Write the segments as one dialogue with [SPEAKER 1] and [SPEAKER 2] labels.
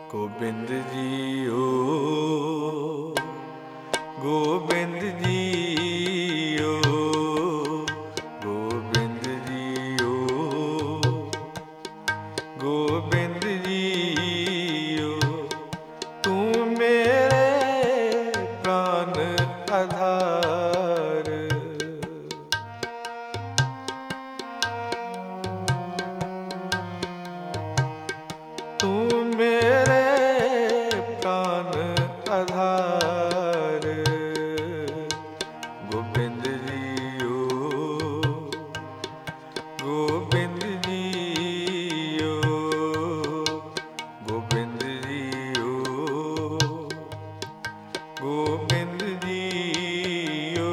[SPEAKER 1] गोबिंद जी ओ गोबिंद जी ओ गोबिंद जी ओ गोबिंद जी ओ तू मेरे प्राण आधार। तू मेरे प्राण आधार। गोबिंद जी ओ गोबिंद जी ओ गोबिंद जी ओ गोबिंद जी ओ।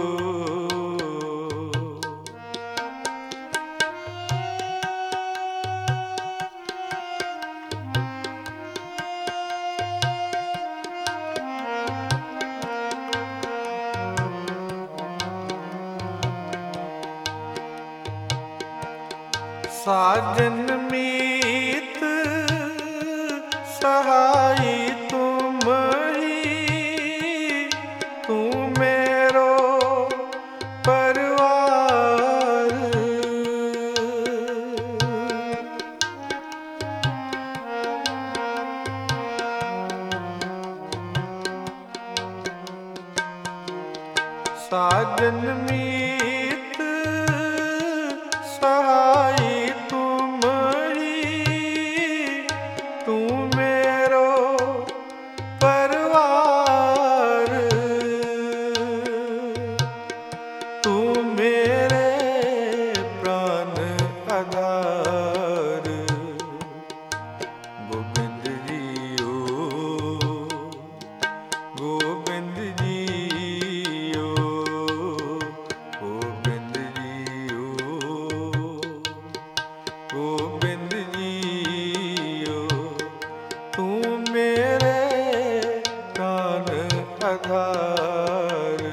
[SPEAKER 1] साजन मीत सहाई तुम ही, तू मेरो परिवार। साजन मीत सहाई तुम ही, तू मेरो परिवार। तू मेरे प्राण आधार। गोबिंद जी ओ गोबिंद जी ओ गोबिंद जी ओ गोबिंद जी ओ तू मेरे प्राण आधार।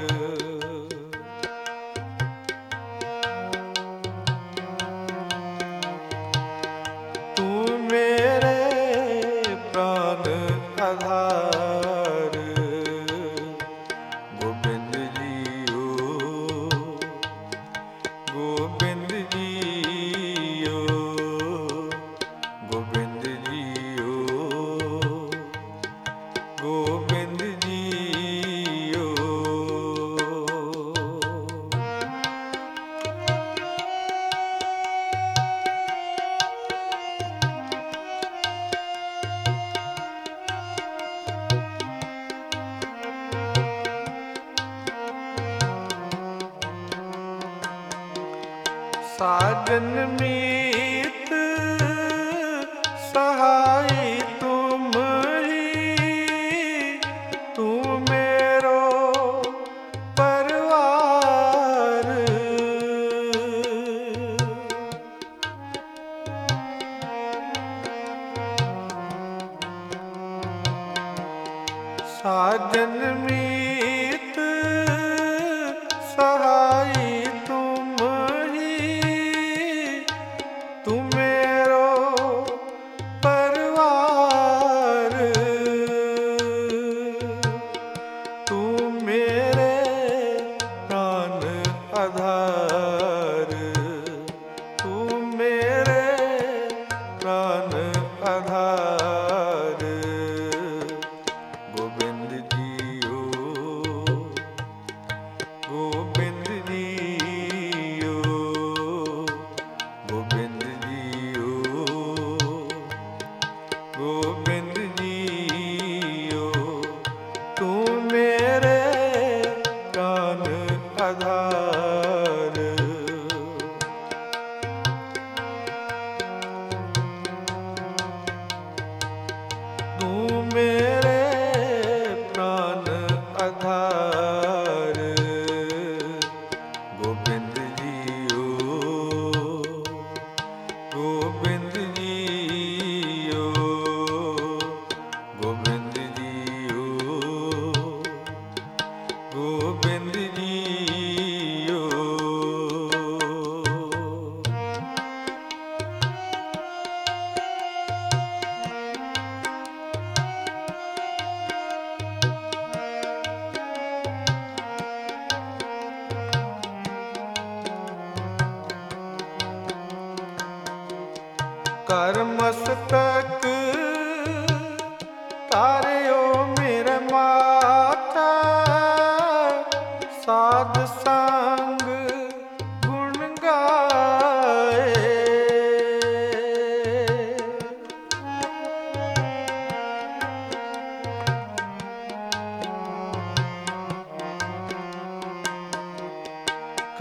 [SPEAKER 1] तू मेरे प्राण आधार। गोबिंद जी ओ गोबिंद जी ओ गोबिंद जी ओ गोबिंद जी ओ। साजन मीत सहाई तुम ही, तू मेरो परिवार। साजन मीत सहाई तुम ही, तू मेरो परिवार। तू मेरे प्राण आधार। तू मेरे प्राण आधार। गोबिंद जी ओ गोबिंद जी ओ गोबिंद जी ओ गोबिंद जी ओ तू मेरे प्राण आधार।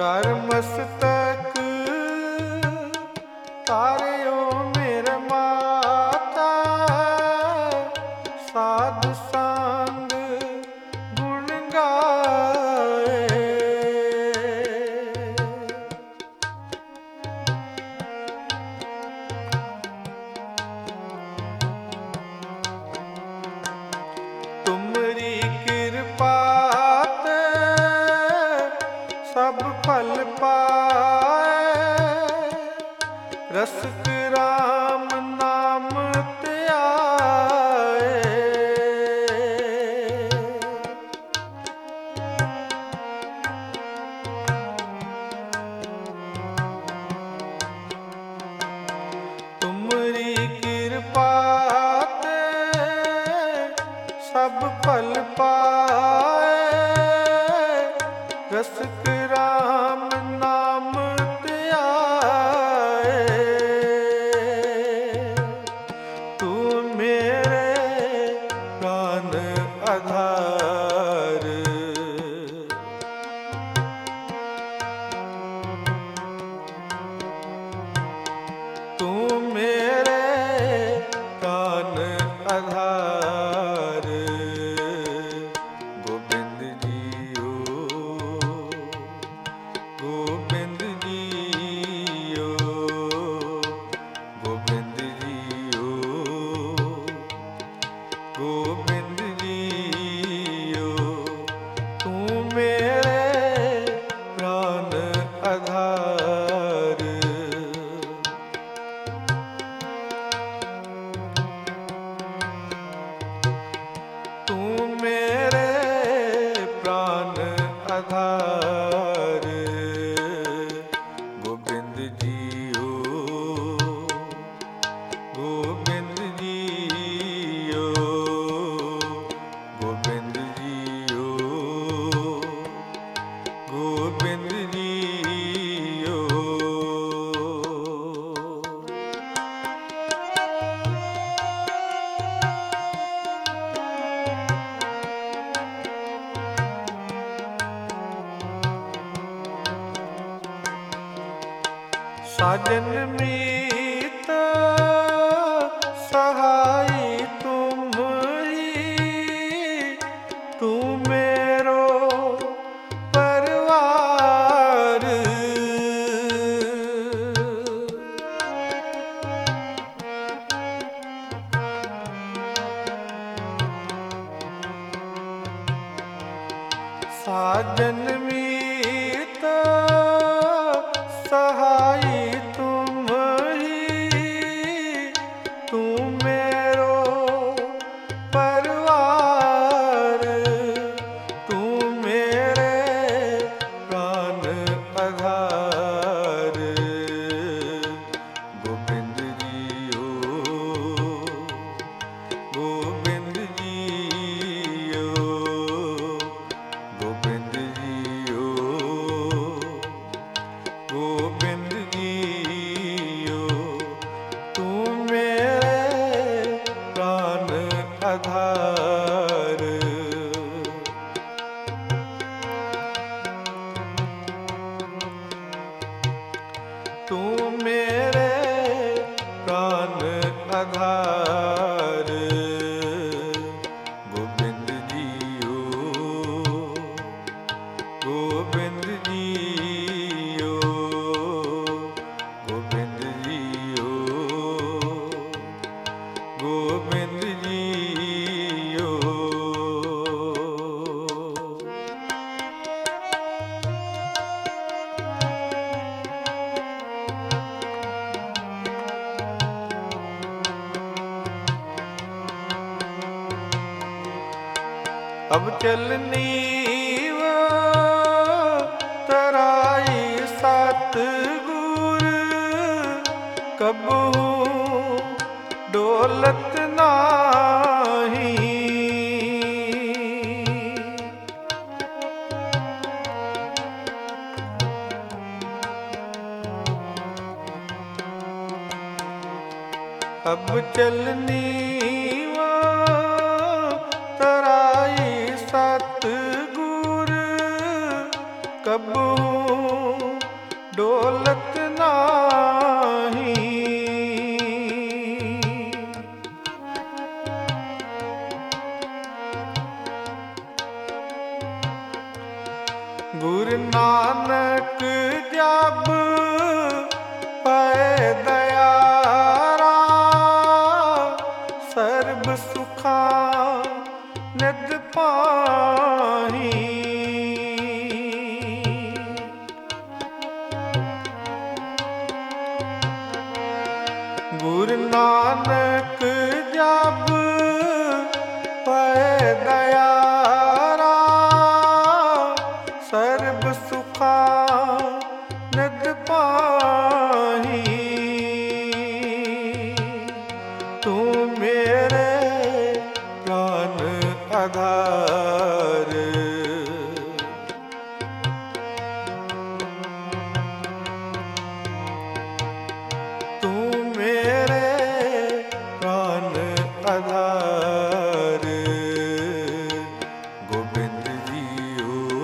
[SPEAKER 1] कर मस्तक तारियो मेरे माता, साधु संग गुण गाए। तुमरी कृपा ते सब फल पाए, रसिक राम नाम ते आए। तुमरी कृपा ते सब फल पाए, रसिक राम नाम ते आए। तू मेरे प्राण आधार, तू मेरे प्राण आधार। गोविंद जियो, गोविंद जियो, गोविंद जियो, गोविंद जियो। तू मेरे प्राण आधार। तू मेरे प्राण आधार। गोविंद जियो, गोविंद जियो, गोविंद जियो, गोविंद जियो। साजन मीत सहाय तुम ही, तू मेरो परिवार। साजन मीत सहाय तुम ही, तू मेरो परिवार। तू मेरे प्राण आधार। गोविंद जियो, गोविंद जियो, गोविंद जियो, गोविंद जियो। तू मेरे प्राण आधार। तू मेरे प्राण आधार। गोविंद जियो, गोविंद जियो, गोविंद जियो, गोविंद जियो। अब चलनी वो तराई सतगुर, कबहू डोलत नाही। अब चलनी वो तराई सतगुर, कबहू ਗੁਰੂ ਨਾਨਕ ਜਪ ਪਏ ਦਇਆਰਾ, ਸਰਬ ਸੁਖਾਂ ਨਿਤ ਪਾਹੀ। ਗੁਰੂ ਨਾਨਕ ਜਪ ਪਏ ਦਇਆਰਾ, ਸਰਬ ਸੁਖਾਂ ਨਿਤ ਪਾਹੀ। ਤੂੰ ਮੇਰੇ ਪ੍ਰਾਨ ਆਧਾਰ, ਤੂੰ ਮੇਰੇ ਪ੍ਰਾਨ ਆਧਾਰ। ਗੋਬਿੰਦ ਜੀਓ,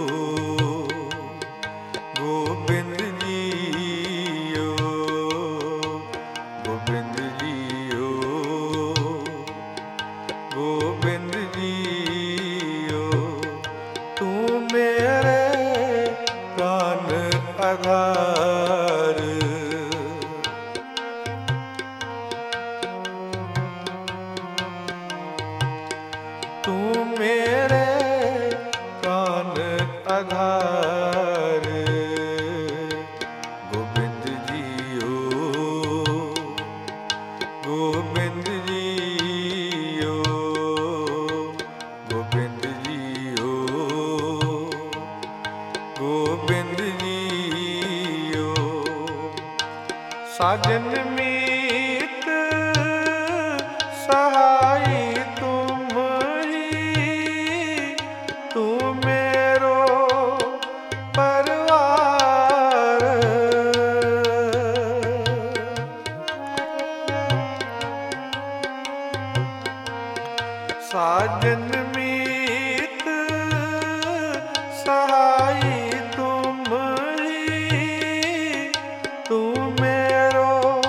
[SPEAKER 1] ਗੋਬਿੰਦ ਜੀਓ, ਗੋਬਿੰਦ ਜੀਓ, ਗੋਬਿੰਦ ਜੀਓ, ਤੂੰ ਮੇਰੇ ਪ੍ਰਾਨ ਆਧਾਰ। ਤੂੰ ਮੇਰੇ ਪ੍ਰਾਨ ਆਧਾਰ। ਗੋਬਿੰਦ ਜੀਓ, ਗੋਬਿੰਦ ਜੀਓ, ਗੋਬਿੰਦ ਜੀਓ, ਗੋਬਿੰਦ ਜੀਓ, ਸਾਜਨ ਮੀਤ ਸਹਾਈ ਤੁਮ ਹੀ, ਤੂੰ ਮੇਰੋ ਪਰਵਾਰ। ਸਾਜਨ ਮੀਤ ਸਹਾਈ ਤੁਮ ਹੀ, ਤੂੰ ਮੇਰੋ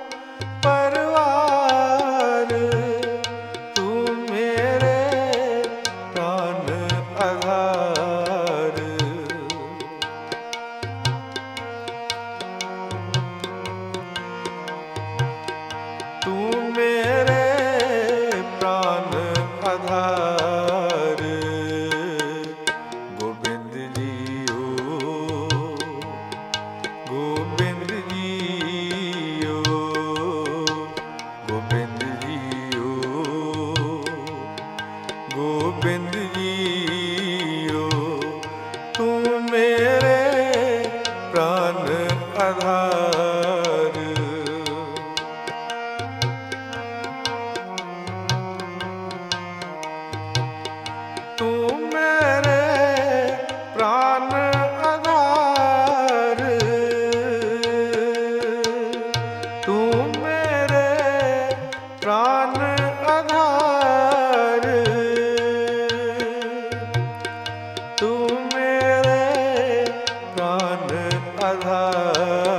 [SPEAKER 1] ਪਰਵਾਰ। ਤੂੰ ਮੇਰੇ ਪ੍ਰਾਨ ਆਧਾਰ। ਤੂੰ ਮੇਰੇ ਪ੍ਰਾਨ ਆਧਾਰ। ਗੋਬਿੰਦ ਜੀਓ, ਗੋਬਿੰਦ ਜੀਓ, ਗੋਬਿੰਦ ਜੀਓ, ਗੋਬਿੰਦ ਜੀਓ, ਤੂੰ ਮੇਰੇ ਪ੍ਰਾਨ ਆਧਾਰ। ਤੂੰ ਮੇਰੇ ਪ੍ਰਾਨ ਆਧਾਰ। ਤੂੰ ਮੇਰੇ ਪ੍ਰਾਨ ਆਧਾਰ। ਤੂੰ ਮੇਰੇ ਪ੍ਰਾਨ ਆਧਾਰ।